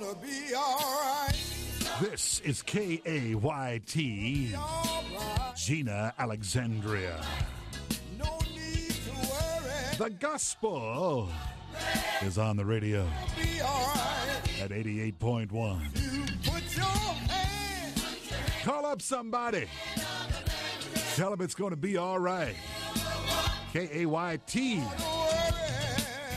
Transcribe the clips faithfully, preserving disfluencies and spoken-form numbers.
gonna be alright. This is K A Y T, Right. Gina Alexandria. No need to worry. The gospel is on the radio Be alright. at eighty-eight point one. You put your hand. Call up somebody. Tell them it's going to be all right. K A Y T Don't worry.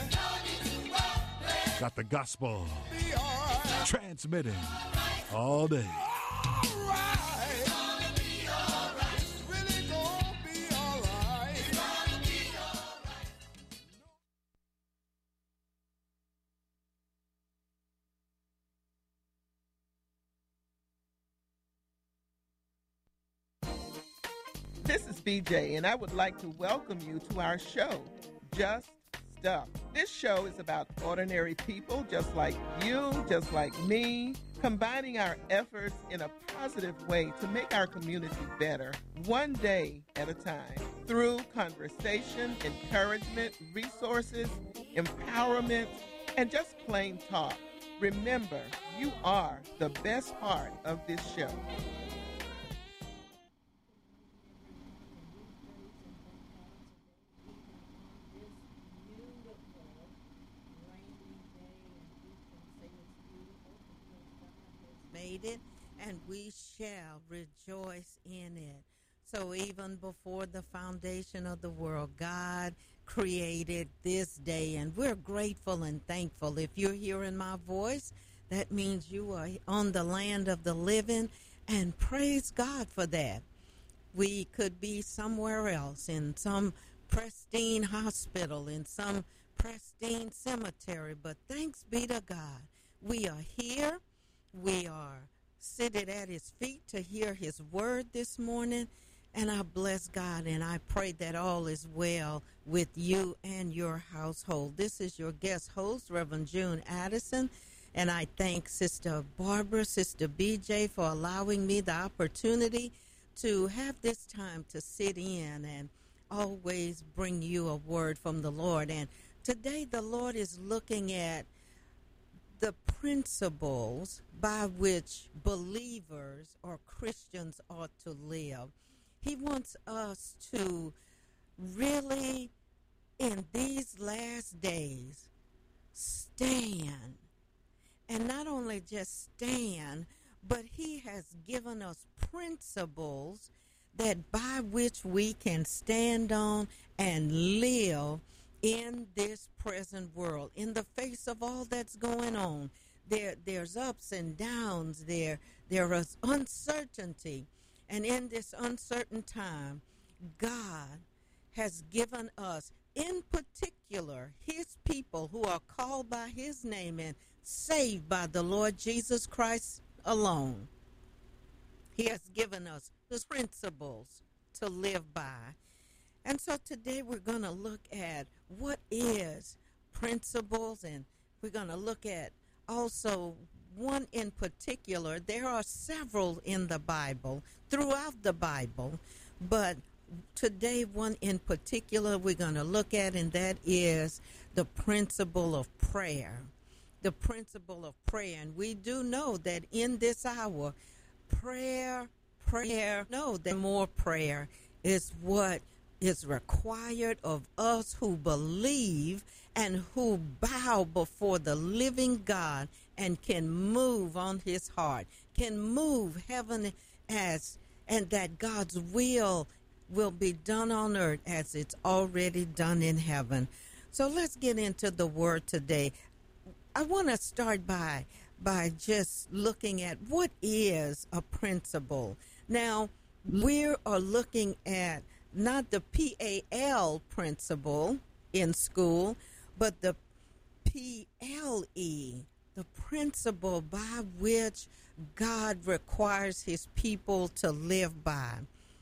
got the gospel Be alright. transmitting all day. Alright. It's really gonna be alright. This is B J, and I would like to welcome you to our show, Just Stuff. This show is about ordinary people just like you, just like me, combining our efforts in a positive way to make our community better, one day at a time, through conversation, encouragement, resources, empowerment, and just plain talk. Remember, you are the best part of this show. Made it, and we shall rejoice in it. So even before the foundation of the world, God created this day, and we're grateful and thankful. If you're hearing my voice, that means you are on the land of the living, and praise God for that. We could be somewhere else, in some pristine hospital, in some pristine cemetery, but thanks be to God, we are here. We are seated at his feet to hear his word this morning, and I bless God, and I pray that all is well with you and your household. This is your guest host, Reverend June Addison, and I thank Sister Barbara, Sister B J, for allowing me the opportunity to have this time to sit in and always bring you a word from the Lord. And today the Lord is looking at the principles by which believers or Christians ought to live. He wants us to really, in these last days, stand. And not only just stand, but he has given us principles that by which we can stand on and live in this present world, in the face of all that's going on. There, there's ups and downs, there, there is uncertainty. And in this uncertain time, God has given us, in particular, his people who are called by his name and saved by the Lord Jesus Christ alone. He has given us the principles to live by. And so today we're going to look at what is principles, and we're going to look at also one in particular. There are several in the Bible, throughout the Bible, but today one in particular we're going to look at, and that is the principle of prayer. The principle of prayer. And we do know that in this hour, prayer, prayer, no, that more prayer is what is required of us who believe and who bow before the living God and can move on his heart, can move heaven as, and that God's will will be done on earth as it's already done in heaven. So let's get into the word today. I want to start by by just looking at what is a principle. Now, we are looking at not the P A L principle in school, but the P L E, the principle by which God requires his people to live by.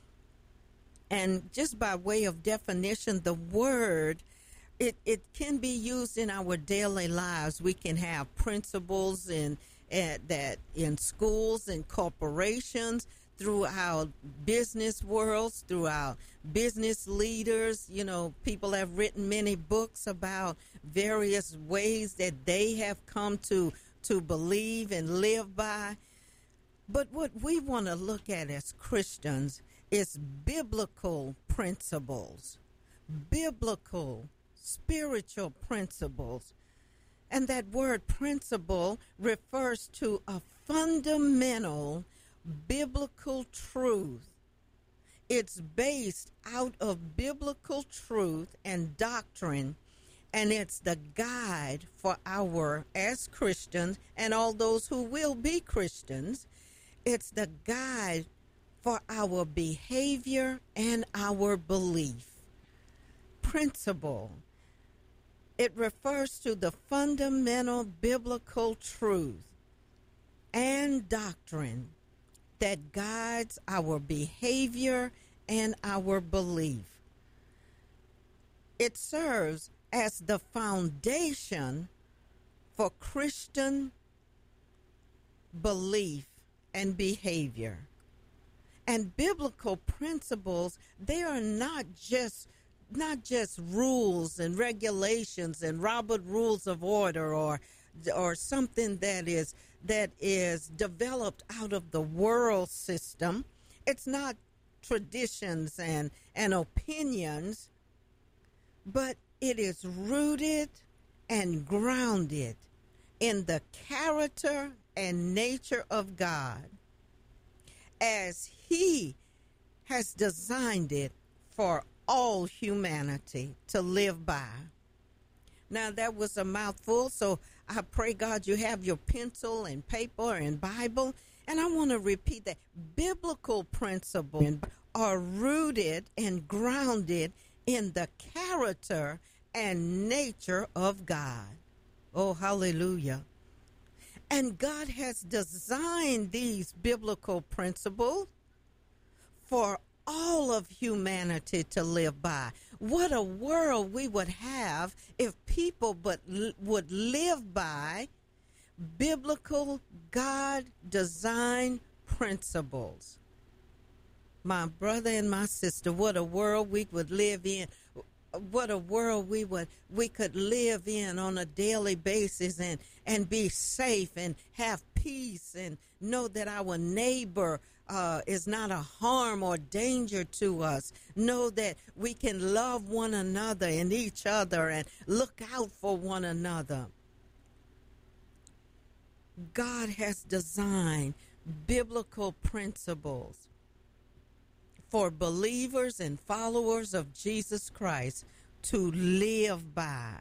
And just by way of definition, the word, it, it can be used in our daily lives. We can have principles in, uh, that in schools and corporations, throughout business worlds, throughout business leaders. You know, people have written many books about various ways that they have come to to believe and live by. But what we want to look at as Christians is biblical principles, biblical spiritual principles. And that word principle refers to a fundamental biblical truth. It's based out of biblical truth and doctrine, and it's the guide for our, as Christians, and all those who will be Christians, it's the guide for our behavior and our belief. Principle. It refers to the fundamental biblical truth and doctrine that guides our behavior and our belief. It serves as the foundation for Christian belief and behavior. And biblical principles, they are not just not just rules and regulations and Robert rules of order or or something that is that is developed out of the world system. It's not traditions and and opinions, but it is rooted and grounded in the character and nature of God as He has designed it for all humanity to live by. Now, that was a mouthful, so I pray, God, you have your pencil and paper and Bible. And I want to repeat that. Biblical principles are rooted and grounded in the character and nature of God. Oh, hallelujah. And God has designed these biblical principles for all of humanity to live by. What a world we would have if people but l- would live by biblical God-designed principles. My brother and my sister, what a world we would live in. What a world we would we could live in on a daily basis and, and be safe and have peace and know that our neighbor Uh, is not a harm or danger to us. Know that we can love one another and each other and look out for one another. God has designed biblical principles for believers and followers of Jesus Christ to live by.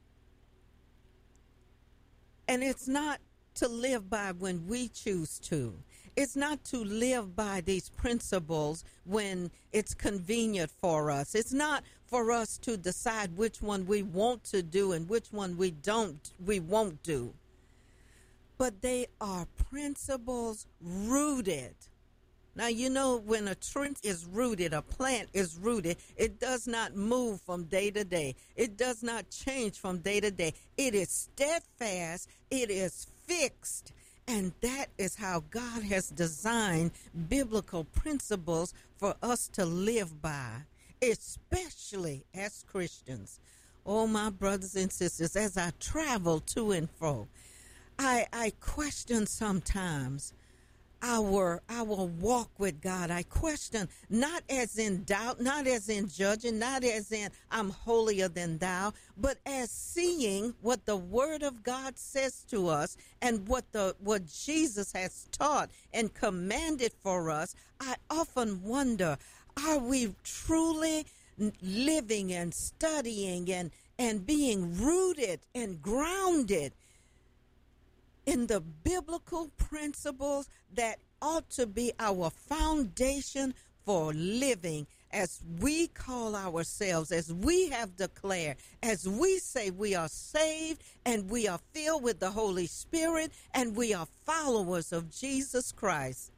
And it's not to live by when we choose to. It's not to live by these principles when it's convenient for us. It's not for us to decide which one we want to do and which one we don't, we won't do. But they are principles rooted. Now, you know, when a tree is rooted, a plant is rooted, it does not move from day to day. It does not change from day to day. It is steadfast. It is fixed. And that is how God has designed biblical principles for us to live by, especially as Christians. Oh, my brothers and sisters, as I travel to and fro, I, I question sometimes our our walk with God. I question, not as in doubt, not as in judging, not as in I'm holier than thou, but as seeing what the Word of God says to us and what the what Jesus has taught and commanded for us. I often wonder, are we truly living and studying and, and being rooted and grounded in the biblical principles that ought to be our foundation for living as we call ourselves, as we have declared, as we say we are saved and we are filled with the Holy Spirit and we are followers of Jesus Christ.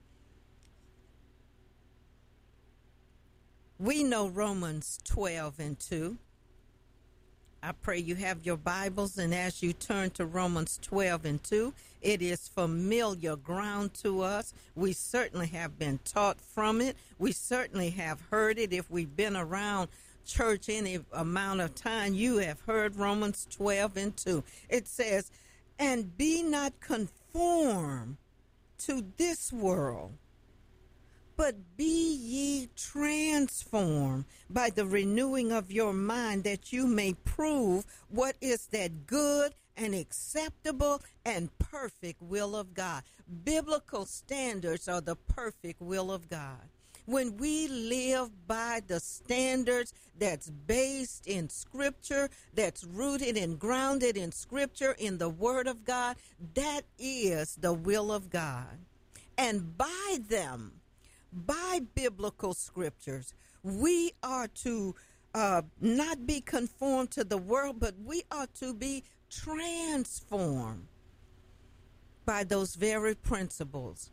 We know Romans twelve and two. I pray you have your Bibles, and as you turn to Romans twelve and two, it is familiar ground to us. We certainly have been taught from it. We certainly have heard it. If we've been around church any amount of time, you have heard Romans twelve and two. It says, And be not conformed to this world, but be ye transformed by the renewing of your mind, that you may prove what is that good and acceptable and perfect will of God. Biblical standards are the perfect will of God. When we live by the standards that's based in Scripture, that's rooted and grounded in Scripture, in the Word of God, that is the will of God. And by them, by biblical scriptures, we are to uh, not be conformed to the world, but we are to be transformed by those very principles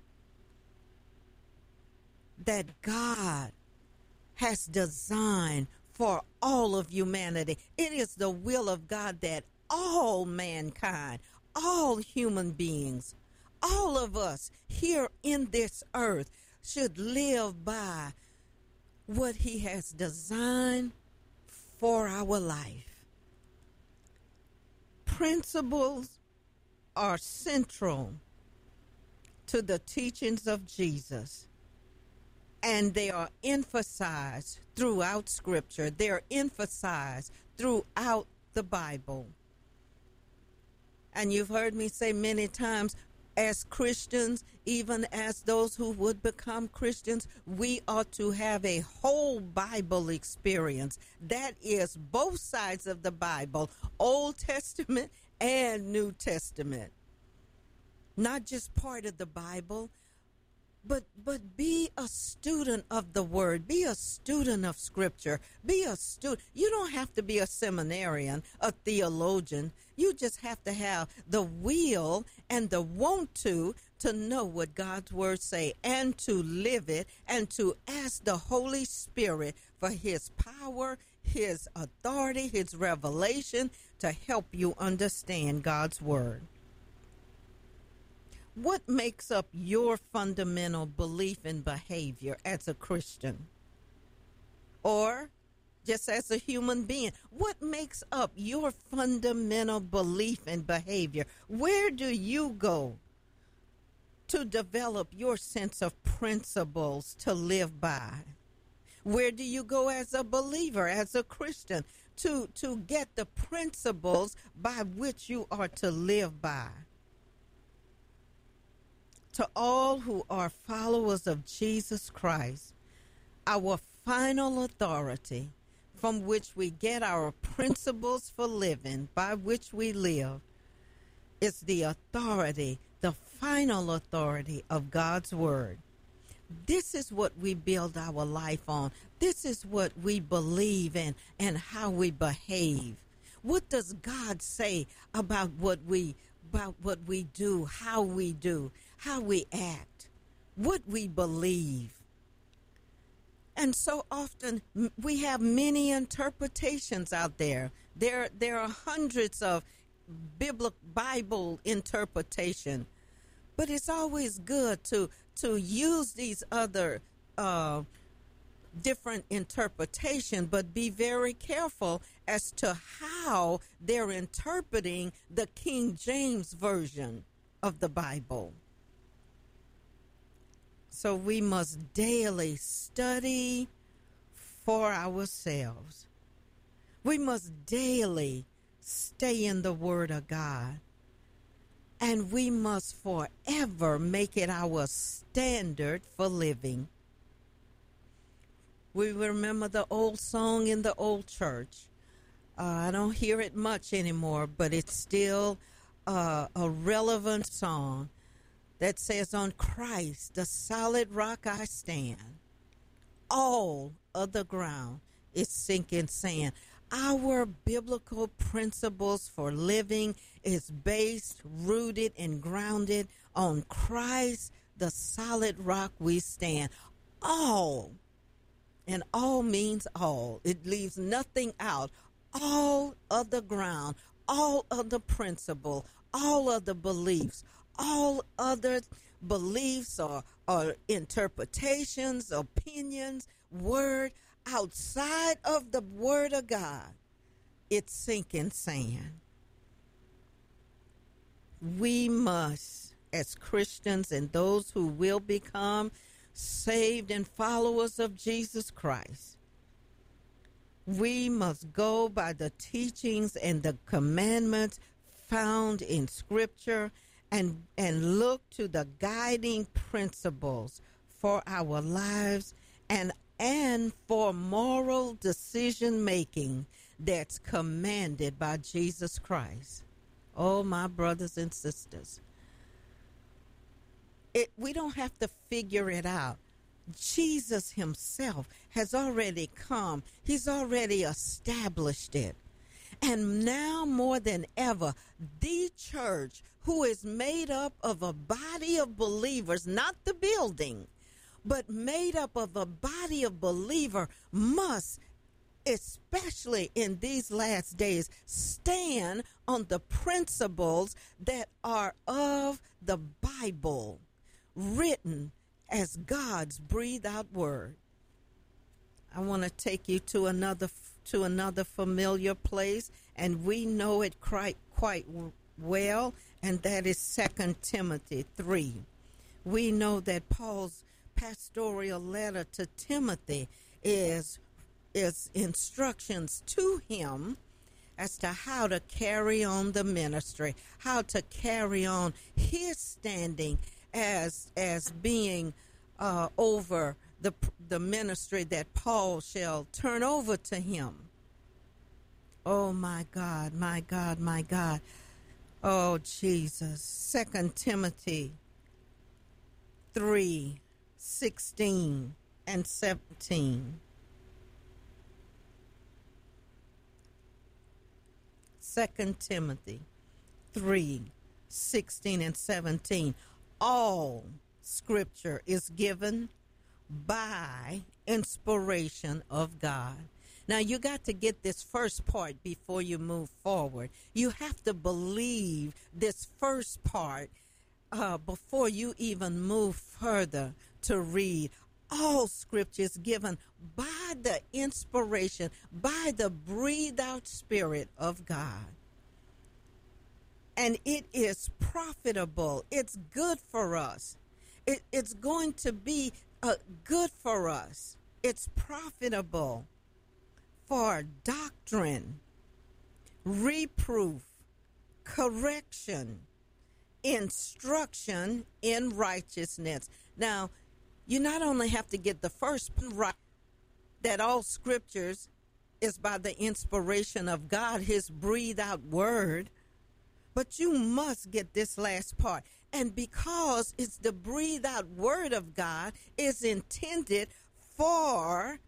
that God has designed for all of humanity. It is the will of God that all mankind, all human beings, all of us here in this earth should live by what he has designed for our life. Principles are central to the teachings of Jesus, and they are emphasized throughout Scripture. They are emphasized throughout the Bible. And you've heard me say many times, as Christians, even as those who would become Christians, we ought to have a whole Bible experience. That is both sides of the Bible, Old Testament and New Testament. Not just part of the Bible, but but be a student of the Word. Be a student of Scripture. Be a student. You don't have to be a seminarian, a theologian. You just have to have the will and the want to to know what God's Word say, and to live it, and to ask the Holy Spirit for his power, his authority, his revelation to help you understand God's Word. What makes up your fundamental belief and behavior as a Christian? Or just as a human being, what makes up your fundamental belief and behavior? Where do you go to develop your sense of principles to live by? Where do you go as a believer, as a Christian, to, to get the principles by which you are to live by? To all who are followers of Jesus Christ, our final authority from which we get our principles for living, by which we live, is the authority, the final authority of God's Word. This is what we build our life on. This is what we believe in and how we behave. What does God say about what we about what we do, how we do, how we act, what we believe? And so often we have many interpretations out there. There, there are hundreds of biblical Bible interpretation, but it's always good to to use these other uh, different interpretation, but be very careful as to how they're interpreting the King James Version of the Bible. So we must daily study for ourselves. We must daily stay in the Word of God. And we must forever make it our standard for living. We remember the old song in the old church. Uh, I don't hear it much anymore, but it's still uh, a relevant song that says, "On Christ, the solid rock I stand. All other ground is sinking sand." Our biblical principles for living is based, rooted, and grounded on Christ, the solid rock we stand. All, and all means all. It leaves nothing out. All other ground, all other principle, all other beliefs, all other beliefs or, or interpretations, opinions, word, outside of the Word of God, it's sinking sand. we must, as Christians and those who will become saved and followers of Jesus Christ, we must go by the teachings and the commandments found in Scripture and, and look to the guiding principles for our lives and, and for moral decision making that's commanded by Jesus Christ. Oh, my brothers and sisters, it, we don't have to figure it out. Jesus himself has already come. He's already established it. And now more than ever, the church, who is made up of a body of believers, not the building, but made up of a body of believers, must, especially in these last days, stand on the principles that are of the Bible, written as God's breathed out word. I want to take you to another to another familiar place, and we know it quite quite well, and that is Second Timothy three. We know that Paul's pastoral letter to Timothy is is instructions to him as to how to carry on the ministry, how to carry on his standing as as being uh, over the the ministry that Paul shall turn over to him. Oh, my God, my God, my God. Oh, Jesus. Second Timothy three, sixteen and seventeen. Second Timothy three, sixteen and seventeen. All Scripture is given by inspiration of God. Now, you got to get this first part before you move forward. You have to believe this first part uh, before you even move further to read. All Scripture is given by the inspiration, by the breathed out Spirit of God. And it is profitable. It's good for us. It, it's going to be uh, good for us. It's profitable for doctrine, reproof, correction, instruction in righteousness. Now, you not only have to get the first right, that all scriptures is by the inspiration of God, his breathed out word, but you must get this last part. And because it's the breathed out word of God, is intended for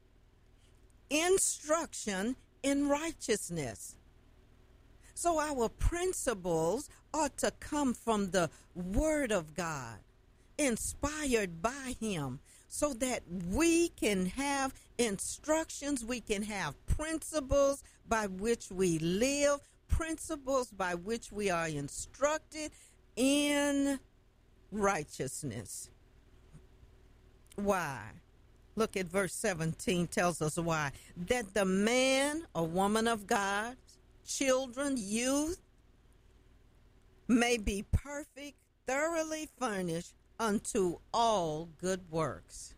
instruction in righteousness. So our principles ought to come from the word of God, inspired by him, so that we can have instructions, we can have principles by which we live, principles by which we are instructed in righteousness. Why? Look at verse seventeen, tells us why. That the man or woman of God, children, youth, may be perfect, thoroughly furnished unto all good works.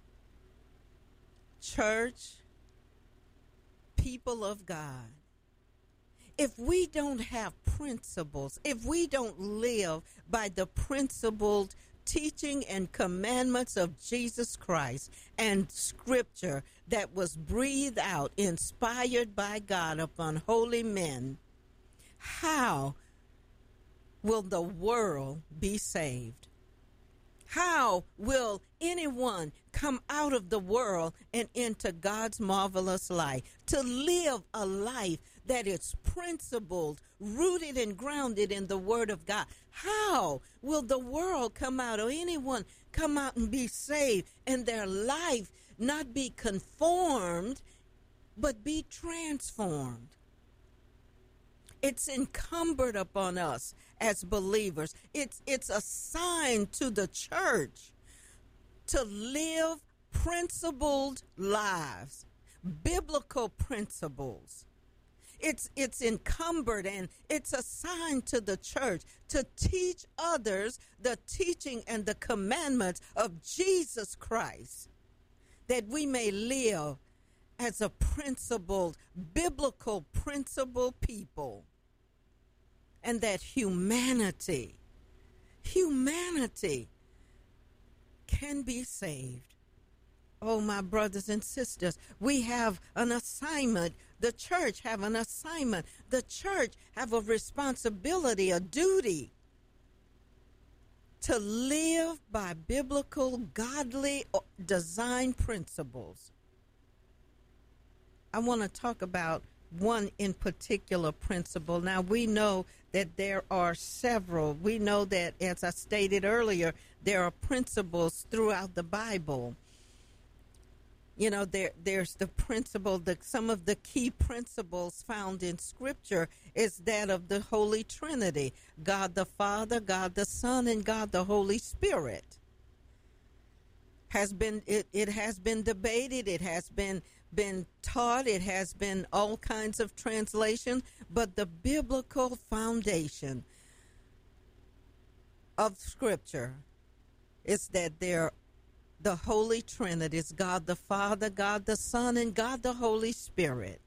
Church, people of God, if we don't have principles, if we don't live by the principled teaching and commandments of Jesus Christ and Scripture that was breathed out, inspired by God upon holy men, how will the world be saved? How will anyone come out of the world and into God's marvelous light, to live a life that is principled, rooted and grounded in the Word of God? How will the world come out, or anyone come out and be saved, and their life not be conformed, but be transformed? It's incumbent upon us as believers. It's it's a sign to the church to live principled lives, biblical principles. It's it's encumbered and it's assigned to the church to teach others the teaching and the commandments of Jesus Christ, that we may live as a principled, biblical principled people, and that humanity, humanity can be saved. Oh, my brothers and sisters, we have an assignment. The church have an assignment. The church have a responsibility, a duty to live by biblical, godly design principles. I want to talk about one in particular principle. Now, we know that there are several. We know that, as I stated earlier, there are principles throughout the Bible. You know, there there's the principle, that some of the key principles found in Scripture is that of the Holy Trinity, God the Father, God the Son, and God the Holy Spirit. Has been it, it has been debated, it has been been taught, it has been all kinds of translations, but the biblical foundation of Scripture is that there the Holy Trinity is God the Father, God the Son, and God the Holy Spirit.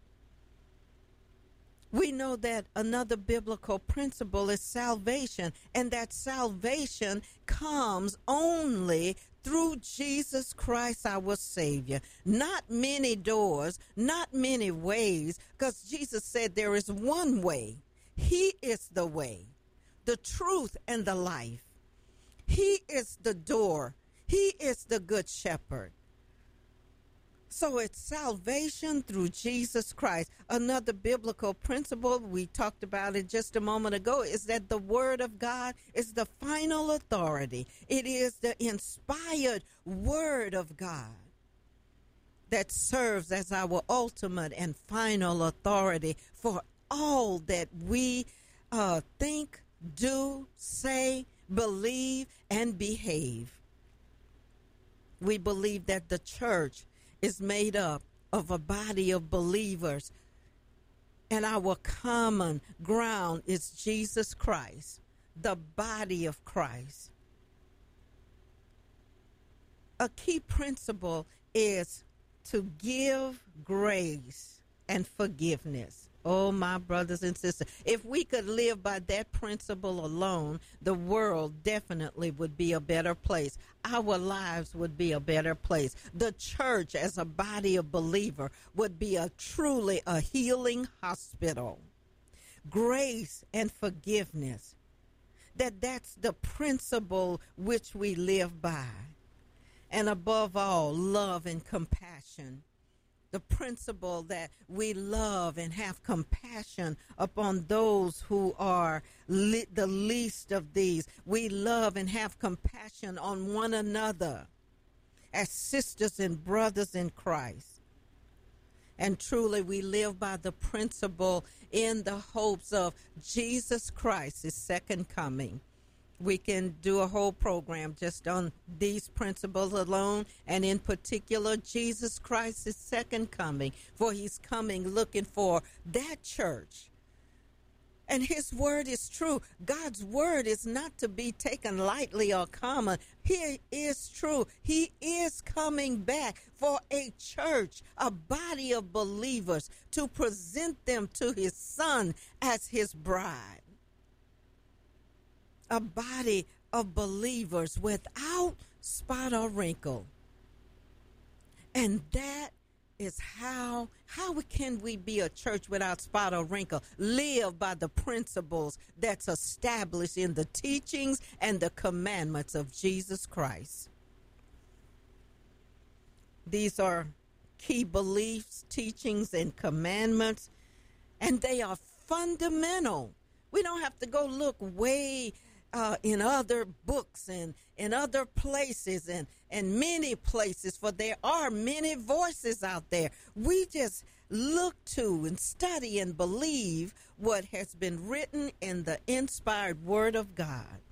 We know that another biblical principle is salvation, and that salvation comes only through Jesus Christ, our Savior. Not many doors, not many ways, because Jesus said there is one way. He is the way, the truth, and the life. He is the door. He is the good shepherd. So it's salvation through Jesus Christ. Another biblical principle, we talked about it just a moment ago, is that the Word of God is the final authority. It is the inspired Word of God that serves as our ultimate and final authority for all that we uh, think, do, say, believe, and behave. We believe that the church is made up of a body of believers, and our common ground is Jesus Christ, the body of Christ. A key principle is to give grace and forgiveness. Oh, my brothers and sisters, if we could live by that principle alone, the world definitely would be a better place. Our lives would be a better place. The church as a body of believer would be a truly a healing hospital. Grace and forgiveness, that that's the principle which we live by. And above all, love and compassion. The principle that we love and have compassion upon those who are li- the least of these. We love and have compassion on one another as sisters and brothers in Christ. And truly we live by the principle in the hopes of Jesus Christ's second coming. We can do a whole program just on these principles alone, and in particular, Jesus Christ's second coming, for he's coming looking for that church. And his word is true. God's word is not to be taken lightly or common. He is true. He is coming back for a church, a body of believers, to present them to his son as his bride. A body of believers without spot or wrinkle. And that is how, how can we be a church without spot or wrinkle? Live by the principles that's established in the teachings and the commandments of Jesus Christ. These are key beliefs, teachings, and commandments, and they are fundamental. We don't have to go look way Uh, in other books and in other places and, and many places, for there are many voices out there. We just look to and study and believe what has been written in the inspired Word of God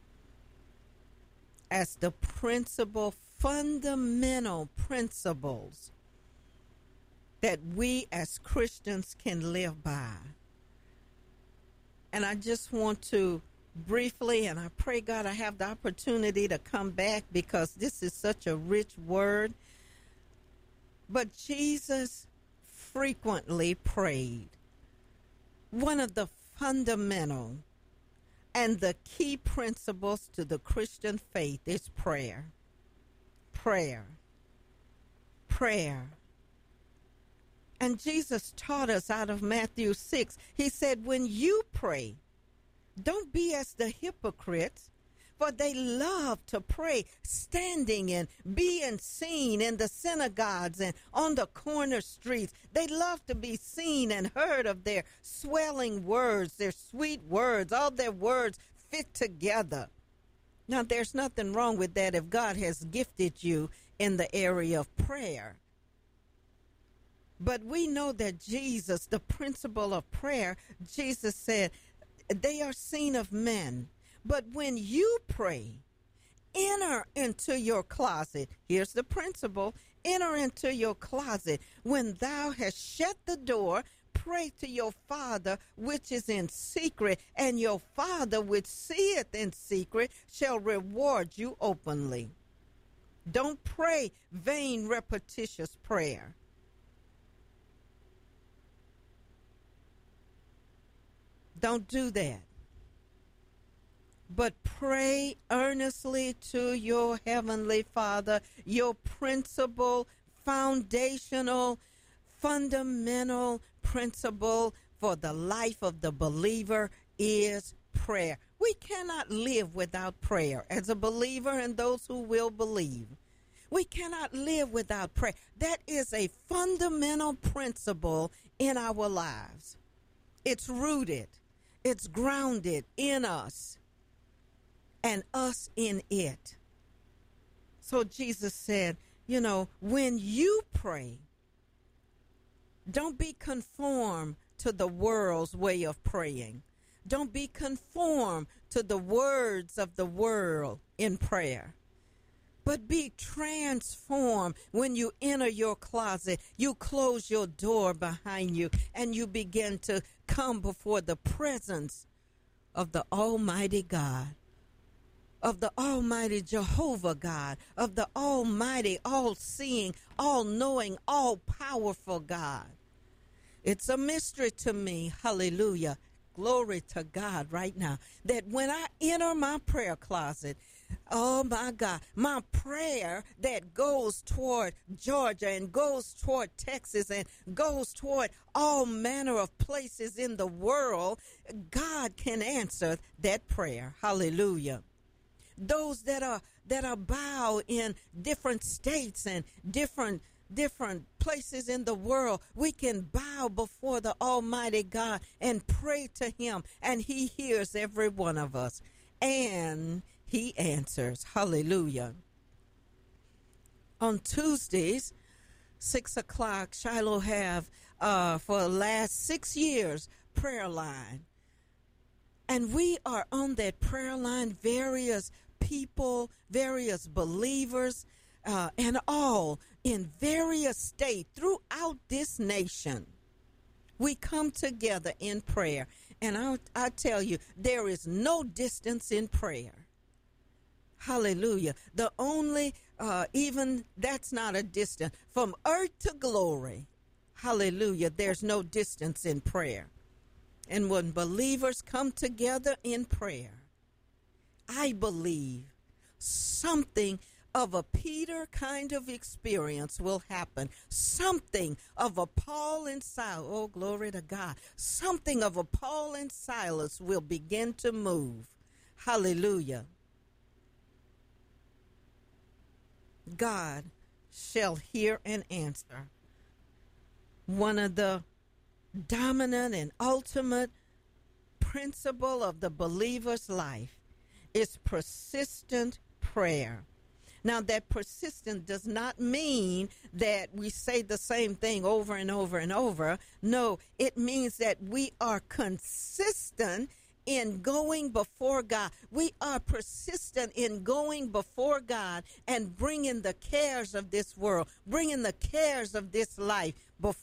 as the principal, fundamental principles that we as Christians can live by. And I just want to briefly, and I pray, God, I have the opportunity to come back because this is such a rich word. But Jesus frequently prayed. One of the fundamental and the key principles to the Christian faith is prayer. Prayer. Prayer. And Jesus taught us out of Matthew six. He said, when you pray, don't be as the hypocrites, for they love to pray standing and being seen in the synagogues and on the corner streets. They love to be seen and heard of their swelling words, their sweet words, all their words fit together. Now, there's nothing wrong with that if God has gifted you in the area of prayer. But we know that Jesus, the principle of prayer, Jesus said, they are seen of men. But when you pray, enter into your closet. Here's the principle. Enter into your closet. When thou hast shut the door, pray to your Father which is in secret, and your Father which seeth in secret shall reward you openly. Don't pray vain, repetitious prayer. Don't do that. But pray earnestly to your heavenly Father. Your principal, foundational, fundamental principle for the life of the believer is prayer. We cannot live without prayer. As a believer and those who will believe, we cannot live without prayer. That is a fundamental principle in our lives. It's rooted. It's grounded in us and us in it. So Jesus said, you know, when you pray, don't be conformed to the world's way of praying. Don't be conformed to the words of the world in prayer. But be transformed when you enter your closet. You close your door behind you and you begin to come before the presence of the Almighty God, of the Almighty Jehovah God, of the Almighty, all-seeing, all-knowing, all-powerful God. It's a mystery to me, hallelujah, glory to God right now, that when I enter my prayer closet, oh my God, my prayer that goes toward Georgia and goes toward Texas and goes toward all manner of places in the world, God can answer that prayer. Hallelujah. Those that are that are bow in different states and different different places in the world, we can bow before the Almighty God and pray to him, and he hears every one of us. And he answers. Hallelujah. On Tuesdays, six o'clock, Shiloh have, uh, for the last six years, prayer line. And we are on that prayer line, various people, various believers, uh, and all in various states throughout this nation. We come together in prayer. And I, I tell you, there is no distance in prayer. Hallelujah. The only, uh, even that's not a distance. From earth to glory, hallelujah, there's no distance in prayer. And when believers come together in prayer, I believe something of a Peter kind of experience will happen. Something of a Paul and Silas, oh, glory to God. Something of a Paul and Silas will begin to move. Hallelujah. God shall hear and answer. One of the dominant and ultimate principle of the believer's life is persistent prayer. Now, that persistent does not mean that we say the same thing over and over and over. No, it means that we are consistent in going before God. We are persistent in going before God and bringing the cares of this world, bringing the cares of this life before